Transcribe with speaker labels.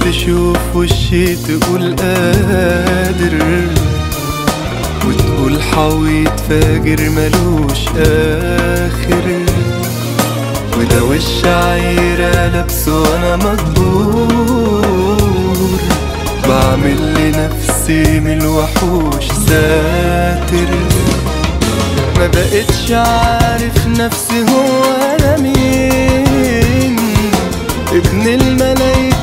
Speaker 1: تشوف وشي تقول قادر، وتقول حويط فاجر ملوش آخر. وده وش عايرة لابسه وانا مجبور، بعمل لنفسي من الوحوش ساتر. ما بقتش عارف نفسي هو انا مين، ابن الملايين